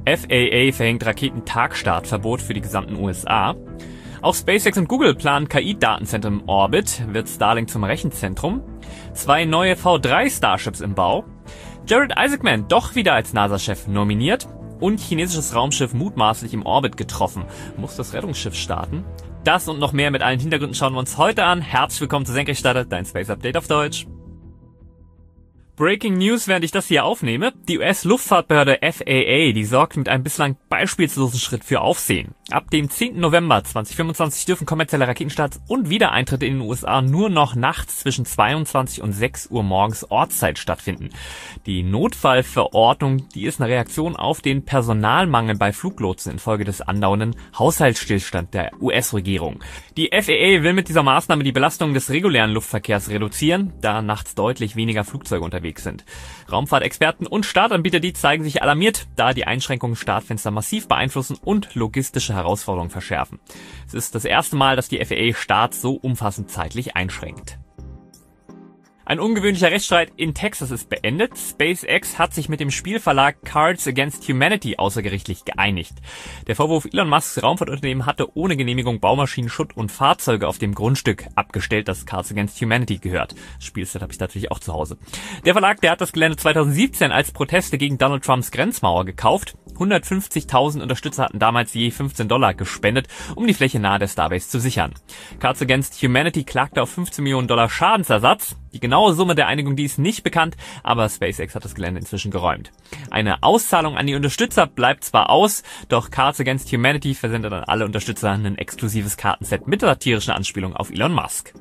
FAA verhängt Raketentagstartverbot für die gesamten USA. Auch SpaceX und Google planen KI-Datenzentren im Orbit, wird Starlink zum Rechenzentrum. 2 neue V3 Starships im Bau. Jared Isaacman doch wieder als NASA-Chef nominiert. Und chinesisches Raumschiff mutmaßlich im Orbit getroffen. Muss das Rettungsschiff starten? Das und noch mehr mit allen Hintergründen schauen wir uns heute an. Herzlich willkommen zu Senkrechtstarter, dein Space Update auf Deutsch. Breaking News, während ich das hier aufnehme. Die US-Luftfahrtbehörde FAA, die sorgt mit einem bislang beispiellosen Schritt für Aufsehen. Ab dem 10. November 2025 dürfen kommerzielle Raketenstarts und Wiedereintritte in den USA nur noch nachts zwischen 22 und 6 Uhr morgens Ortszeit stattfinden. Die Notfallverordnung, die ist eine Reaktion auf den Personalmangel bei Fluglotsen infolge des andauernden Haushaltsstillstands der US-Regierung. Die FAA will mit dieser Maßnahme die Belastung des regulären Luftverkehrs reduzieren, da nachts deutlich weniger Flugzeuge unterwegs sind. Raumfahrtexperten und Startanbieter, die zeigen sich alarmiert, da die Einschränkungen Startfenster massiv beeinflussen und logistische Herausforderungen verschärfen. Es ist das erste Mal, dass die FAA Starts so umfassend zeitlich einschränkt. Ein ungewöhnlicher Rechtsstreit in Texas ist beendet. SpaceX hat sich mit dem Spielverlag Cards Against Humanity außergerichtlich geeinigt. Der Vorwurf, Elon Musks Raumfahrtunternehmen hatte ohne Genehmigung Baumaschinen, Schutt und Fahrzeuge auf dem Grundstück abgestellt, das Cards Against Humanity gehört. Das Spielset habe ich natürlich auch zu Hause. Der Verlag, der hat das Gelände 2017 als Proteste gegen Donald Trumps Grenzmauer gekauft. 150.000 Unterstützer hatten damals je $15 gespendet, um die Fläche nahe der Starbase zu sichern. Cards Against Humanity klagte auf $15 Millionen Schadensersatz. Die genaue Summe der Einigung, die ist nicht bekannt, aber SpaceX hat das Gelände inzwischen geräumt. Eine Auszahlung an die Unterstützer bleibt zwar aus, doch Cards Against Humanity versendet an alle Unterstützer ein exklusives Kartenset mit satirischen Anspielungen auf Elon Musk.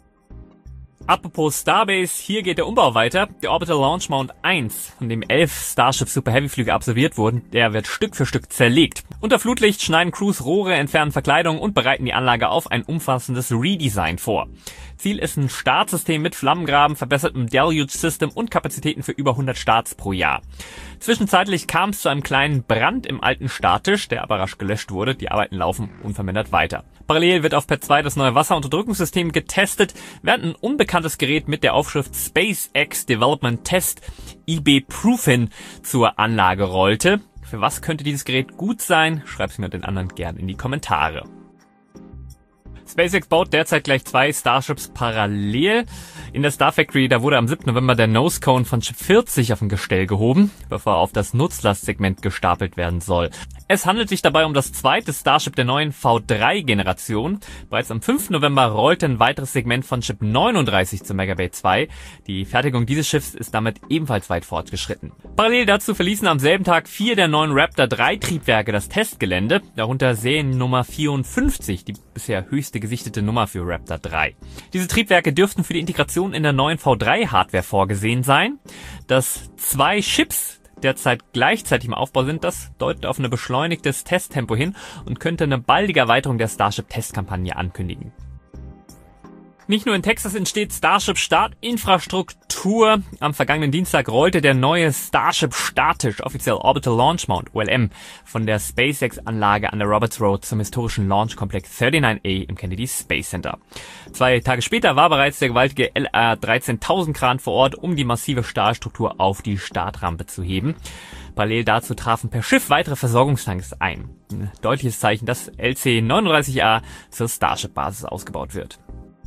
Apropos Starbase, hier geht der Umbau weiter. Der Orbital Launch Mount 1, von dem 11 Starship Super Heavy Flüge absolviert wurden, der wird Stück für Stück zerlegt. Unter Flutlicht schneiden Crews Rohre, entfernen Verkleidung und bereiten die Anlage auf ein umfassendes Redesign vor. Ziel ist ein Startsystem mit Flammengraben, verbessertem Deluge-System und Kapazitäten für über 100 Starts pro Jahr. Zwischenzeitlich kam es zu einem kleinen Brand im alten Starttisch, der aber rasch gelöscht wurde. Die Arbeiten laufen unvermindert weiter. Parallel wird auf Pad 2 das neue Wasserunterdrückungssystem getestet, während ein unbekanntes Gerät mit der Aufschrift SpaceX Development Test eBay-Proofin zur Anlage rollte. Für was könnte dieses Gerät gut sein? Schreib's mir und den anderen gern in die Kommentare. SpaceX baut derzeit gleich 2 Starships parallel. In der Star Factory, da wurde am 7. November der Nose Cone von Chip 40 auf ein Gestell gehoben, bevor er auf das Nutzlastsegment gestapelt werden soll. Es handelt sich dabei um das zweite Starship der neuen V3-Generation. Bereits am 5. November rollte ein weiteres Segment von Chip 39 zu Megabay 2. Die Fertigung dieses Schiffs ist damit ebenfalls weit fortgeschritten. Parallel dazu verließen am selben Tag 4 der neuen Raptor 3 Triebwerke das Testgelände, darunter Seriennummer 54, die bisher höchste gesichtete Nummer für Raptor 3. Diese Triebwerke dürften für die Integration in der neuen V3-Hardware vorgesehen sein. Dass 2 Chips derzeit gleichzeitig im Aufbau sind, das deutet auf ein beschleunigtes Testtempo hin und könnte eine baldige Erweiterung der Starship-Testkampagne ankündigen. Nicht nur in Texas entsteht Starship-Startinfrastruktur. Am vergangenen Dienstag rollte der neue Starship-Starttisch, offiziell Orbital Launch Mount, OLM, von der SpaceX-Anlage an der Roberts Road zum historischen Launch-Komplex 39A im Kennedy Space Center. 2 Tage später war bereits der gewaltige LR-13000-Kran vor Ort, um die massive Stahlstruktur auf die Startrampe zu heben. Parallel dazu trafen per Schiff weitere Versorgungstanks ein. Ein deutliches Zeichen, dass LC-39A zur Starship-Basis ausgebaut wird.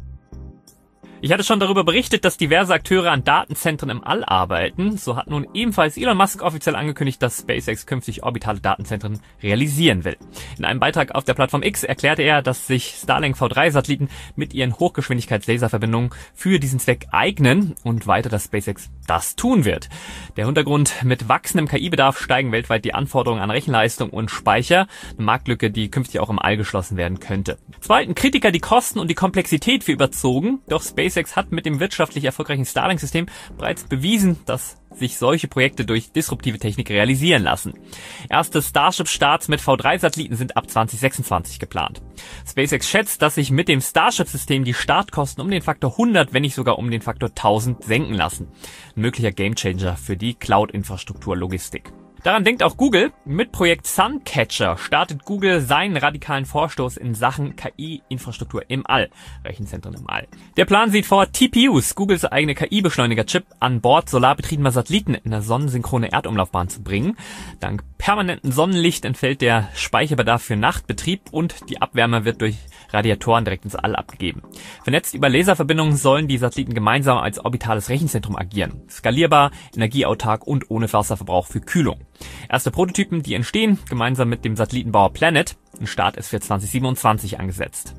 Ich hatte schon darüber berichtet, dass diverse Akteure an Datenzentren im All arbeiten. So hat nun ebenfalls Elon Musk offiziell angekündigt, dass SpaceX künftig orbitale Datenzentren realisieren will. In einem Beitrag auf der Plattform X erklärte er, dass sich Starlink V3-Satelliten mit ihren Hochgeschwindigkeits-Laserverbindungen für diesen Zweck eignen und weiter, dass SpaceX das tun wird. Der Hintergrund: mit wachsendem KI-Bedarf steigen weltweit die Anforderungen an Rechenleistung und Speicher, eine Marktlücke, die künftig auch im All geschlossen werden könnte. Zwar halten Kritiker die Kosten und die Komplexität für überzogen, doch SpaceX hat mit dem wirtschaftlich erfolgreichen Starlink-System bereits bewiesen, dass sich solche Projekte durch disruptive Technik realisieren lassen. Erste Starship-Starts mit V3-Satelliten sind ab 2026 geplant. SpaceX schätzt, dass sich mit dem Starship-System die Startkosten um den Faktor 100, wenn nicht sogar um den Faktor 1000 senken lassen. Ein möglicher Gamechanger für die Cloud-Infrastruktur-Logistik. Daran denkt auch Google. Mit Projekt Suncatcher startet Google seinen radikalen Vorstoß in Sachen KI-Infrastruktur im All, Rechenzentren im All. Der Plan sieht vor, TPUs, Googles eigene KI-Beschleuniger-Chip, an Bord solarbetriebener Satelliten in eine sonnensynchrone Erdumlaufbahn zu bringen. Dank permanenten Sonnenlicht entfällt der Speicherbedarf für Nachtbetrieb und die Abwärme wird durch Radiatoren direkt ins All abgegeben. Vernetzt über Laserverbindungen sollen die Satelliten gemeinsam als orbitales Rechenzentrum agieren. Skalierbar, energieautark und ohne Wasserverbrauch für Kühlung. Erste Prototypen, die entstehen, gemeinsam mit dem Satellitenbauer Planet. Ein Start ist für 2027 angesetzt.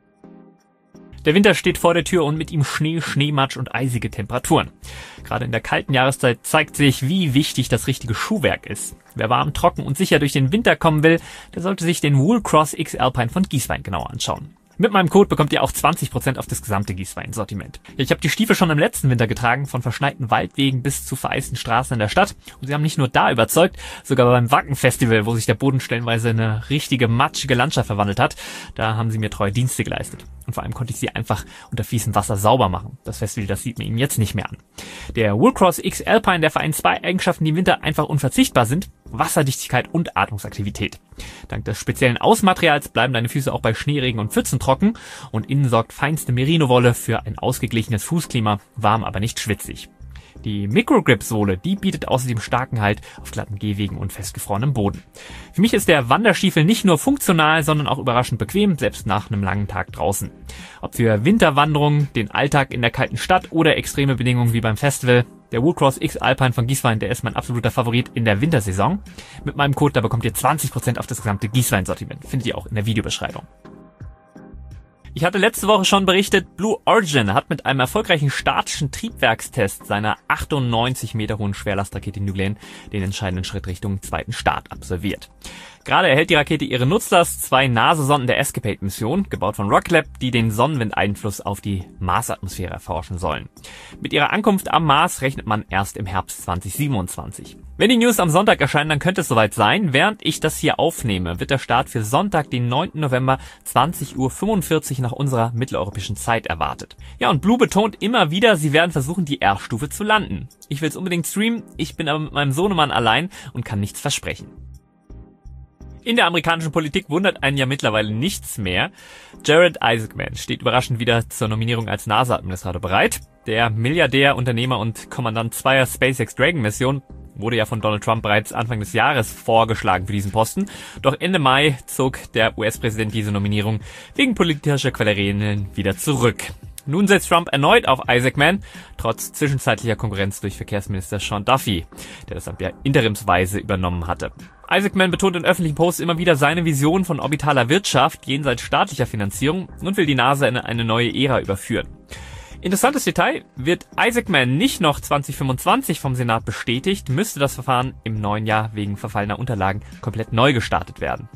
Der Winter steht vor der Tür und mit ihm Schnee, Schneematsch und eisige Temperaturen. Gerade in der kalten Jahreszeit zeigt sich, wie wichtig das richtige Schuhwerk ist. Wer warm, trocken und sicher durch den Winter kommen will, der sollte sich den Woolcross X Alpine von Gieswein genauer anschauen. Mit meinem Code bekommt ihr auch 20% auf das gesamte Gieswein-Sortiment. Ich habe die Stiefel schon im letzten Winter getragen, von verschneiten Waldwegen bis zu vereisten Straßen in der Stadt. Und sie haben nicht nur da überzeugt, sogar beim Wacken-Festival, wo sich der Boden stellenweise in eine richtige matschige Landschaft verwandelt hat. Da haben sie mir treue Dienste geleistet. Und vor allem konnte ich sie einfach unter fließendem Wasser sauber machen. Das Festival, das sieht man ihnen jetzt nicht mehr an. Der Woolcross X Alpine, der vereint zwei Eigenschaften, die im Winter einfach unverzichtbar sind: Wasserdichtigkeit und Atmungsaktivität. Dank des speziellen Außenmaterials bleiben deine Füße auch bei Schneeregen und Pfützen trocken und innen sorgt feinste Merino-Wolle für ein ausgeglichenes Fußklima, warm aber nicht schwitzig. Die Microgrip-Sohle, die bietet außerdem starken Halt auf glatten Gehwegen und festgefrorenem Boden. Für mich ist der Wanderstiefel nicht nur funktional, sondern auch überraschend bequem, selbst nach einem langen Tag draußen. Ob für Winterwanderungen, den Alltag in der kalten Stadt oder extreme Bedingungen wie beim Festival, der Woolcross X Alpine von Gieswein, der ist mein absoluter Favorit in der Wintersaison. Mit meinem Code, da bekommt ihr 20% auf das gesamte Gieswein-Sortiment. Findet ihr auch in der Videobeschreibung. Ich hatte letzte Woche schon berichtet, Blue Origin hat mit einem erfolgreichen statischen Triebwerkstest seiner 98 Meter hohen Schwerlastrakete New Glenn den entscheidenden Schritt Richtung zweiten Start absolviert. Gerade erhält die Rakete ihre Nutzlast, 2 NASA-Sonden der Escapade-Mission, gebaut von Rocket Lab, die den Sonnenwindeinfluss auf die Marsatmosphäre erforschen sollen. Mit ihrer Ankunft am Mars rechnet man erst im Herbst 2027. Wenn die News am Sonntag erscheinen, dann könnte es soweit sein. Während ich das hier aufnehme, wird der Start für Sonntag, den 9. November, 20:45 Uhr nach unserer mitteleuropäischen Zeit erwartet. Ja, und Blue betont immer wieder, sie werden versuchen, die R-Stufe zu landen. Ich will es unbedingt streamen, ich bin aber mit meinem Sohnemann allein und kann nichts versprechen. In der amerikanischen Politik wundert einen ja mittlerweile nichts mehr. Jared Isaacman steht überraschend wieder zur Nominierung als NASA-Administrator bereit. Der Milliardär, Unternehmer und Kommandant zweier SpaceX Dragon-Missionen wurde ja von Donald Trump bereits Anfang des Jahres vorgeschlagen für diesen Posten. Doch Ende Mai zog der US-Präsident diese Nominierung wegen politischer Querelen wieder zurück. Nun setzt Trump erneut auf Isaacman, trotz zwischenzeitlicher Konkurrenz durch Verkehrsminister Sean Duffy, der das Amt ja interimsweise übernommen hatte. Isaacman betont in öffentlichen Posts immer wieder seine Vision von orbitaler Wirtschaft jenseits staatlicher Finanzierung und will die NASA in eine neue Ära überführen. Interessantes Detail: Wird Isaacman nicht noch 2025 vom Senat bestätigt, müsste das Verfahren im neuen Jahr wegen verfallener Unterlagen komplett neu gestartet werden.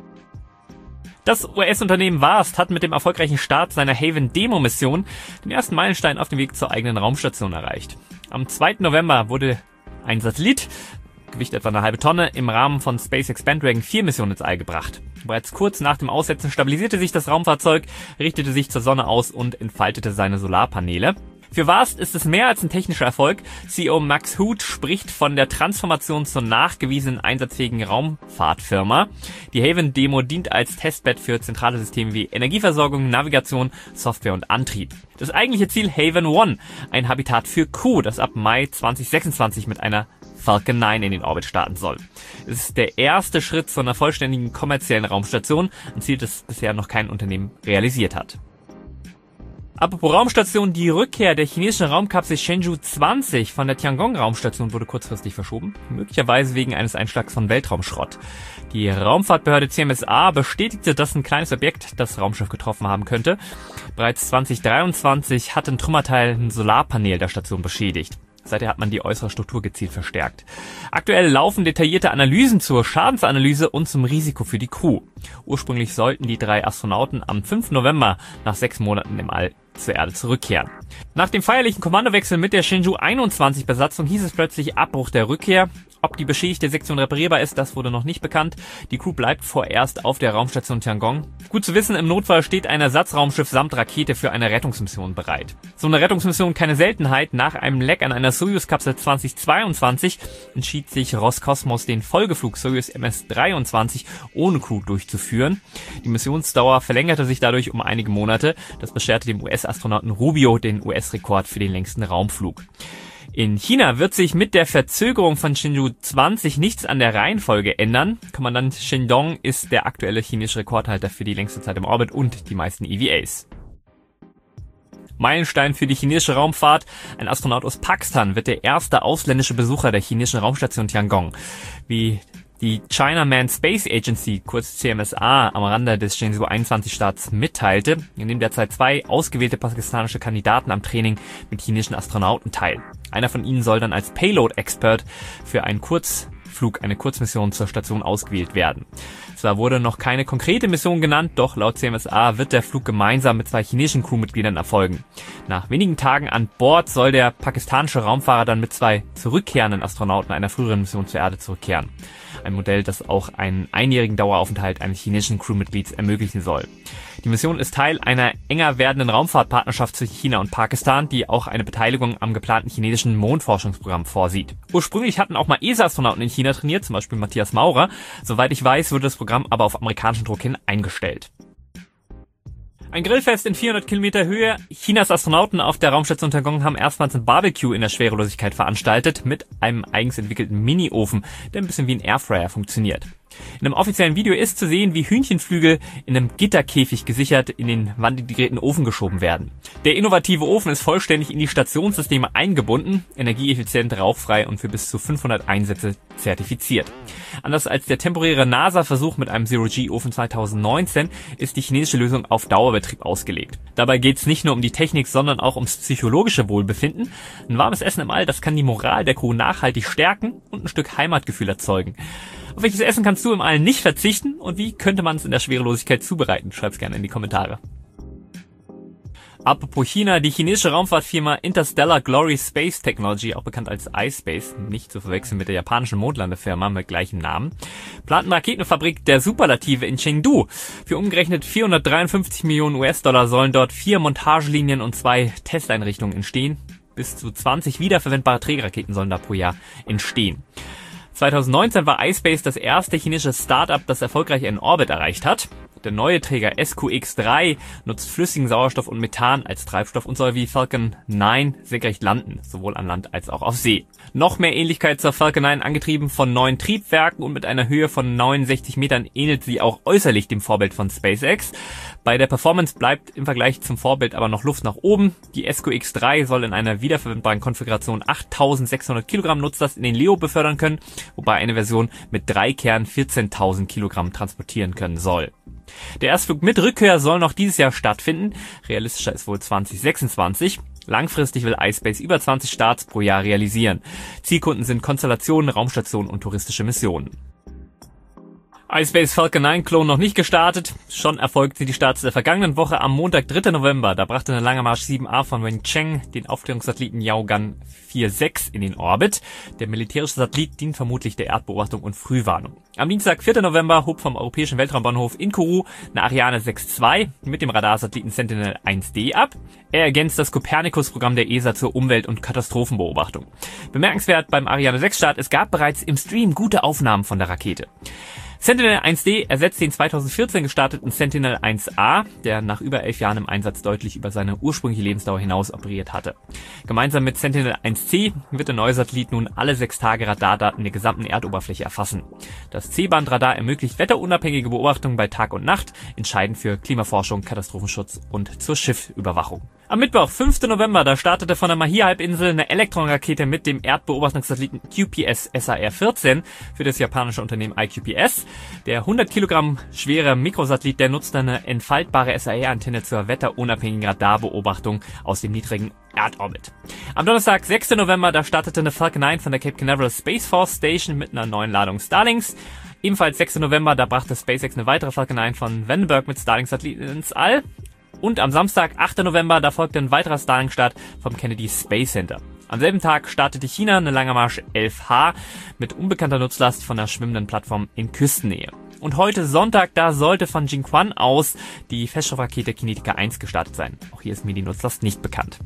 Das US-Unternehmen VAST hat mit dem erfolgreichen Start seiner Haven-Demo-Mission den ersten Meilenstein auf dem Weg zur eigenen Raumstation erreicht. Am 2. November wurde ein Satellit, Gewicht etwa eine halbe Tonne, im Rahmen von SpaceX Dragon 4 Mission ins All gebracht. Bereits kurz nach dem Aussetzen stabilisierte sich das Raumfahrzeug, richtete sich zur Sonne aus und entfaltete seine Solarpaneele. Für VAST ist es mehr als ein technischer Erfolg. CEO Max Hood spricht von der Transformation zur nachgewiesenen einsatzfähigen Raumfahrtfirma. Die Haven-Demo dient als Testbed für zentrale Systeme wie Energieversorgung, Navigation, Software und Antrieb. Das eigentliche Ziel: Haven One, ein Habitat für Q, das ab Mai 2026 mit einer Falcon 9 in den Orbit starten soll. Es ist der erste Schritt zu einer vollständigen kommerziellen Raumstation, ein Ziel, das bisher noch kein Unternehmen realisiert hat. Apropos Raumstation, die Rückkehr der chinesischen Raumkapsel Shenzhou 20 von der Tiangong-Raumstation wurde kurzfristig verschoben, möglicherweise wegen eines Einschlags von Weltraumschrott. Die Raumfahrtbehörde CMSA bestätigte, dass ein kleines Objekt das Raumschiff getroffen haben könnte. Bereits 2023 hat ein Trümmerteil ein Solarpanel der Station beschädigt. Seither hat man die äußere Struktur gezielt verstärkt. Aktuell laufen detaillierte Analysen zur Schadensanalyse und zum Risiko für die Crew. Ursprünglich sollten die 3 Astronauten am 5. November nach 6 Monaten im All zur Erde zurückkehren. Nach dem feierlichen Kommandowechsel mit der Shenzhou 21 Besatzung hieß es plötzlich Abbruch der Rückkehr. Ob die beschädigte Sektion reparierbar ist, das wurde noch nicht bekannt. Die Crew bleibt vorerst auf der Raumstation Tiangong. Gut zu wissen, im Notfall steht ein Ersatzraumschiff samt Rakete für eine Rettungsmission bereit. So eine Rettungsmission keine Seltenheit. Nach einem Leck an einer Soyuz-Kapsel 2022 entschied sich Roskosmos, den Folgeflug Soyuz MS-23 ohne Crew durchzuführen. Die Missionsdauer verlängerte sich dadurch um einige Monate. Das bescherte dem US-Astronauten Rubio den US-Rekord für den längsten Raumflug. In China wird sich mit der Verzögerung von Shenzhou 20 nichts an der Reihenfolge ändern. Kommandant Shen Dong ist der aktuelle chinesische Rekordhalter für die längste Zeit im Orbit und die meisten EVAs. Meilenstein für die chinesische Raumfahrt. Ein Astronaut aus Pakistan wird der erste ausländische Besucher der chinesischen Raumstation Tiangong. Wie die China Manned Space Agency, kurz CMSA, am Rande des Shenzhou 21 Starts mitteilte, nehmen derzeit 2 ausgewählte pakistanische Kandidaten am Training mit chinesischen Astronauten teil. Einer von ihnen soll dann als Payload-Expert für einen Kurzflug, eine Kurzmission zur Station ausgewählt werden. Zwar wurde noch keine konkrete Mission genannt, doch laut CMSA wird der Flug gemeinsam mit 2 chinesischen Crewmitgliedern erfolgen. Nach wenigen Tagen an Bord soll der pakistanische Raumfahrer dann mit 2 zurückkehrenden Astronauten einer früheren Mission zur Erde zurückkehren. Ein Modell, das auch einen einjährigen Daueraufenthalt eines chinesischen Crewmitglieds ermöglichen soll. Die Mission ist Teil einer enger werdenden Raumfahrtpartnerschaft zwischen China und Pakistan, die auch eine Beteiligung am geplanten chinesischen Mondforschungsprogramm vorsieht. Ursprünglich hatten auch mal ESA-Astronauten in China trainiert, zum Beispiel Matthias Maurer. Soweit ich weiß, wurde das Programm aber auf amerikanischen Druck hin eingestellt. Ein Grillfest in 400 Kilometer Höhe. Chinas Astronauten auf der Raumstation Tiangong haben erstmals ein Barbecue in der Schwerelosigkeit veranstaltet mit einem eigens entwickelten Mini-Ofen, der ein bisschen wie ein Airfryer funktioniert. In einem offiziellen Video ist zu sehen, wie Hühnchenflügel in einem Gitterkäfig gesichert in den wandintegrierten Ofen geschoben werden. Der innovative Ofen ist vollständig in die Stationssysteme eingebunden, energieeffizient, rauchfrei und für bis zu 500 Einsätze zertifiziert. Anders als der temporäre NASA-Versuch mit einem Zero-G-Ofen 2019 ist die chinesische Lösung auf Dauerbetrieb ausgelegt. Dabei geht es nicht nur um die Technik, sondern auch ums psychologische Wohlbefinden. Ein warmes Essen im All, das kann die Moral der Crew nachhaltig stärken und ein Stück Heimatgefühl erzeugen. Auf welches Essen kannst du im All nicht verzichten und wie könnte man es in der Schwerelosigkeit zubereiten? Schreib's gerne in die Kommentare. Apropos China, die chinesische Raumfahrtfirma Interstellar Glory Space Technology, auch bekannt als iSpace, nicht zu verwechseln mit der japanischen Mondlandefirma mit gleichem Namen, plant eine Raketenfabrik der Superlative in Chengdu. Für umgerechnet 453 Millionen US-Dollar sollen dort 4 Montagelinien und 2 Testeinrichtungen entstehen. Bis zu 20 wiederverwendbare Trägerraketen sollen da pro Jahr entstehen. 2019 war iSpace das erste chinesische Start-up, das erfolgreich einen Orbit erreicht hat. Der neue Träger SQX-3 nutzt flüssigen Sauerstoff und Methan als Treibstoff und soll wie Falcon 9 senkrecht landen, sowohl an Land als auch auf See. Noch mehr Ähnlichkeit zur Falcon 9, angetrieben von 9 Triebwerken und mit einer Höhe von 69 Metern, ähnelt sie auch äußerlich dem Vorbild von SpaceX. Bei der Performance bleibt im Vergleich zum Vorbild aber noch Luft nach oben. Die SQX-3 soll in einer wiederverwendbaren Konfiguration 8600 Kilogramm Nutzlast in den LEO befördern können, wobei eine Version mit 3 Kernen 14.000 Kilogramm transportieren können soll. Der Erstflug mit Rückkehr soll noch dieses Jahr stattfinden. Realistischer ist wohl 2026. Langfristig will iSpace über 20 Starts pro Jahr realisieren. Zielkunden sind Konstellationen, Raumstationen und touristische Missionen. iSpace Falcon 9 Klon noch nicht gestartet. Schon erfolgte die Starts der vergangenen Woche am Montag, 3. November. Da brachte eine Lange Marsch 7A von Wencheng den Aufklärungssatelliten Yaogan 4.6 in den Orbit. Der militärische Satellit dient vermutlich der Erdbeobachtung und Frühwarnung. Am Dienstag, 4. November, hob vom Europäischen Weltraumbahnhof in Kourou eine Ariane 6.2 mit dem Radarsatelliten Sentinel-1D ab. Er ergänzt das Copernicus-Programm der ESA zur Umwelt- und Katastrophenbeobachtung. Bemerkenswert beim Ariane 6-Start, es gab bereits im Stream gute Aufnahmen von der Rakete. Sentinel-1D ersetzt den 2014 gestarteten Sentinel-1A, der nach über 11 Jahren im Einsatz deutlich über seine ursprüngliche Lebensdauer hinaus operiert hatte. Gemeinsam mit Sentinel-1C wird der neue Satellit nun alle 6 Tage Radardaten der gesamten Erdoberfläche erfassen. Das C-Band-Radar ermöglicht wetterunabhängige Beobachtungen bei Tag und Nacht, entscheidend für Klimaforschung, Katastrophenschutz und zur Schiffsüberwachung. Am Mittwoch, 5. November, da startete von der Mahia-Halbinsel eine Elektronrakete mit dem Erdbeobachtungssatelliten QPS SAR-14 für das japanische Unternehmen iQPS. Der 100 Kilogramm schwere Mikrosatellit, der nutzt eine entfaltbare SAR-Antenne zur wetterunabhängigen Radarbeobachtung aus dem niedrigen Erdorbit. Am Donnerstag, 6. November, da startete eine Falcon 9 von der Cape Canaveral Space Force Station mit einer neuen Ladung Starlinks. Ebenfalls 6. November, da brachte SpaceX eine weitere Falcon 9 von Vandenberg mit Starlink-Satelliten ins All. Und am Samstag, 8. November, da folgte ein weiterer Starlink-Start vom Kennedy Space Center. Am selben Tag startete China eine Lange Marsch 11H mit unbekannter Nutzlast von der schwimmenden Plattform in Küstennähe. Und heute Sonntag, da sollte von Jiuquan aus die Feststoffrakete Kinetica 1 gestartet sein. Auch hier ist mir die Nutzlast nicht bekannt.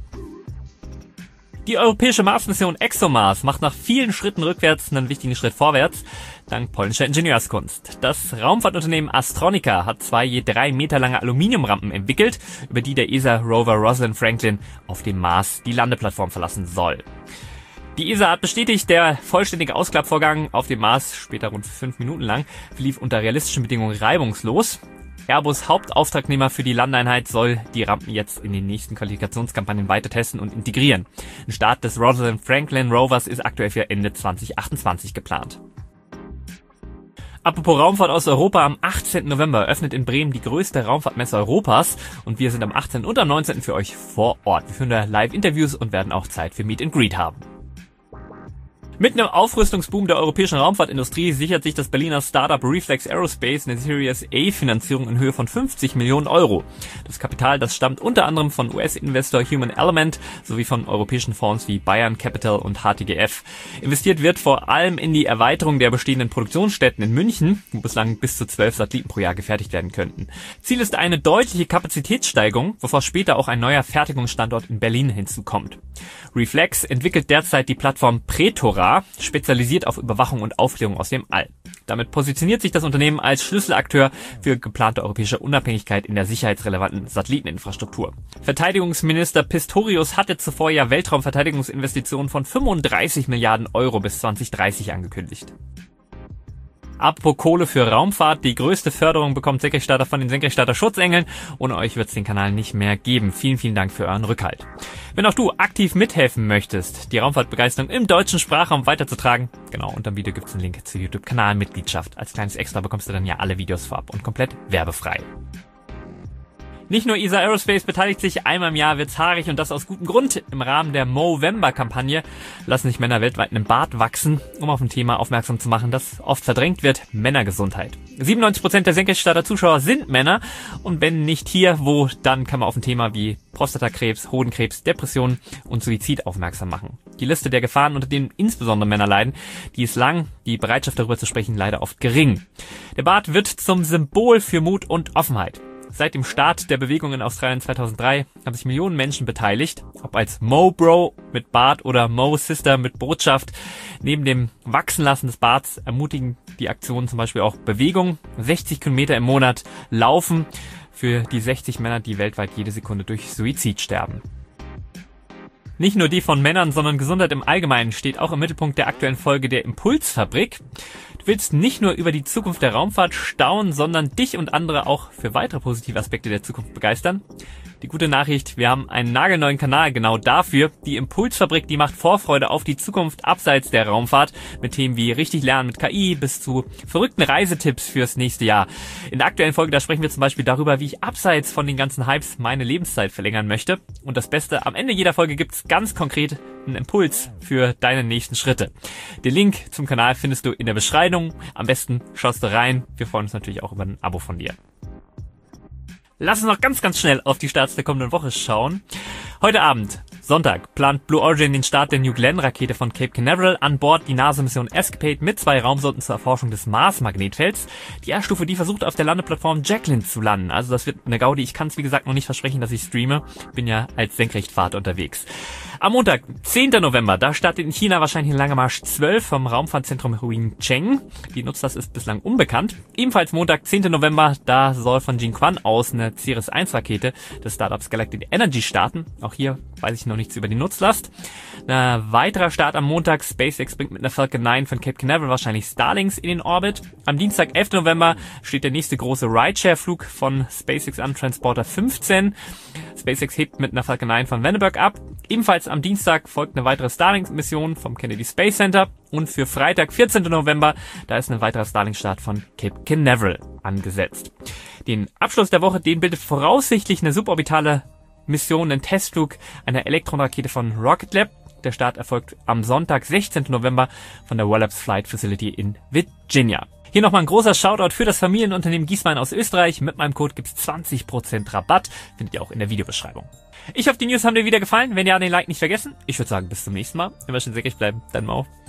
Die europäische Marsmission ExoMars macht nach vielen Schritten rückwärts einen wichtigen Schritt vorwärts, dank polnischer Ingenieurskunst. Das Raumfahrtunternehmen Astronica hat 2 je 3 Meter lange Aluminiumrampen entwickelt, über die der ESA-Rover Rosalind Franklin auf dem Mars die Landeplattform verlassen soll. Die ESA hat bestätigt, der vollständige Ausklappvorgang auf dem Mars, später rund 5 Minuten lang, verlief unter realistischen Bedingungen reibungslos. Airbus Hauptauftragnehmer für die Landeinheit soll die Rampen jetzt in den nächsten Qualifikationskampagnen weiter testen und integrieren. Ein Start des Rosalind Franklin Rovers ist aktuell für Ende 2028 geplant. Apropos Raumfahrt aus Europa, am 18. November öffnet in Bremen die größte Raumfahrtmesse Europas und wir sind am 18. und am 19. für euch vor Ort. Wir führen da Live-Interviews und werden auch Zeit für Meet and Greet haben. Mit einem Aufrüstungsboom der europäischen Raumfahrtindustrie sichert sich das Berliner Startup Reflex Aerospace eine Series A Finanzierung in Höhe von 50 Millionen Euro. Das Kapital, das stammt unter anderem von US-Investor Human Element sowie von europäischen Fonds wie Bayern Capital und HTGF. Investiert wird vor allem in die Erweiterung der bestehenden Produktionsstätten in München, wo bislang bis zu 12 Satelliten pro Jahr gefertigt werden könnten. Ziel ist eine deutliche Kapazitätssteigerung, bevor später auch ein neuer Fertigungsstandort in Berlin hinzukommt. Reflex entwickelt derzeit die Plattform Pretora, spezialisiert auf Überwachung und Aufklärung aus dem All. Damit positioniert sich das Unternehmen als Schlüsselakteur für geplante europäische Unabhängigkeit in der sicherheitsrelevanten Satelliteninfrastruktur. Verteidigungsminister Pistorius hatte zuvor ja Weltraumverteidigungsinvestitionen von 35 Milliarden Euro bis 2030 angekündigt. Apropos Kohle für Raumfahrt, die größte Förderung bekommt Senkrechtstarter von den Senkrechtstarter Schutzengeln. Ohne euch wird es den Kanal nicht mehr geben. Vielen, vielen Dank für euren Rückhalt. Wenn auch du aktiv mithelfen möchtest, die Raumfahrtbegeisterung im deutschen Sprachraum weiterzutragen, genau, unter dem Video gibt es einen Link zur YouTube-Kanalmitgliedschaft. Als kleines Extra bekommst du dann ja alle Videos vorab und komplett werbefrei. Nicht nur ESA Aerospace beteiligt sich, einmal im Jahr wird's haarig und das aus gutem Grund. Im Rahmen der Movember-Kampagne lassen sich Männer weltweit einen Bart wachsen, um auf ein Thema aufmerksam zu machen, das oft verdrängt wird: Männergesundheit. 97% der Senkrechtstarter Zuschauer sind Männer und wenn nicht hier, wo, dann kann man auf ein Thema wie Prostatakrebs, Hodenkrebs, Depressionen und Suizid aufmerksam machen. Die Liste der Gefahren, unter denen insbesondere Männer leiden, die ist lang, die Bereitschaft darüber zu sprechen leider oft gering. Der Bart wird zum Symbol für Mut und Offenheit. Seit dem Start der Bewegung in Australien 2003 haben sich Millionen Menschen beteiligt, ob als Mo Bro mit Bart oder Mo Sister mit Botschaft. Neben dem Wachsenlassen des Barts ermutigen die Aktionen zum Beispiel auch Bewegung, 60 Kilometer im Monat laufen für die 60 Männer, die weltweit jede Sekunde durch Suizid sterben. Nicht nur die von Männern, sondern Gesundheit im Allgemeinen steht auch im Mittelpunkt der aktuellen Folge der Impulsfabrik. Du willst nicht nur über die Zukunft der Raumfahrt staunen, sondern dich und andere auch für weitere positive Aspekte der Zukunft begeistern. Die gute Nachricht, wir haben einen nagelneuen Kanal genau dafür. Die Impulsfabrik, die macht Vorfreude auf die Zukunft abseits der Raumfahrt mit Themen wie richtig lernen mit KI bis zu verrückten Reisetipps fürs nächste Jahr. In der aktuellen Folge, da sprechen wir zum Beispiel darüber, wie ich abseits von den ganzen Hypes meine Lebenszeit verlängern möchte. Und das Beste, am Ende jeder Folge gibt's ganz konkret einen Impuls für deine nächsten Schritte. Den Link zum Kanal findest du in der Beschreibung. Am besten schaust du rein. Wir freuen uns natürlich auch über ein Abo von dir. Lass uns noch ganz, ganz schnell auf die Starts der kommenden Woche schauen. Heute Abend, Sonntag, plant Blue Origin den Start der New Glenn-Rakete von Cape Canaveral. An Bord die NASA-Mission Escapade mit 2 Raumsonden zur Erforschung des Mars-Magnetfelds. Die Erststufe, die versucht auf der Landeplattform Jacqueline zu landen. Also das wird eine Gaudi. Ich kann es wie gesagt noch nicht versprechen, dass ich streame. Bin ja als Senkrechtfahrt unterwegs. Am Montag, 10. November, da startet in China wahrscheinlich ein Lange Marsch 12 vom Raumfahrtzentrum Huingcheng. Die Nutzlast ist bislang unbekannt. Ebenfalls Montag, 10. November, da soll von Jiuquan aus eine Ceres-1-Rakete des Startups Galactic Energy starten. Auch hier weiß ich noch nichts über die Nutzlast. Ein weiterer Start am Montag, SpaceX bringt mit einer Falcon 9 von Cape Canaveral wahrscheinlich Starlink in den Orbit. Am Dienstag, 11. November, steht der nächste große Rideshare-Flug von SpaceX an Transporter 15. SpaceX hebt mit einer Falcon 9 von Vandenberg ab. Ebenfalls am Dienstag folgt eine weitere Starlink-Mission vom Kennedy Space Center. Und für Freitag, 14. November, da ist ein weiterer Starlink-Start von Cape Canaveral angesetzt. Den Abschluss der Woche, den bildet voraussichtlich eine suborbitale Mission, ein Testflug einer Elektronrakete von Rocket Lab. Der Start erfolgt am Sonntag, 16. November von der Wallops Flight Facility in Virginia. Hier nochmal ein großer Shoutout für das Familienunternehmen Giesmann aus Österreich. Mit meinem Code gibt's 20% Rabatt. Findet ihr auch in der Videobeschreibung. Ich hoffe, die News haben dir wieder gefallen. Wenn ja, den Like nicht vergessen. Ich würde sagen, bis zum nächsten Mal. Immer schön säckig bleiben. Dann mal auf.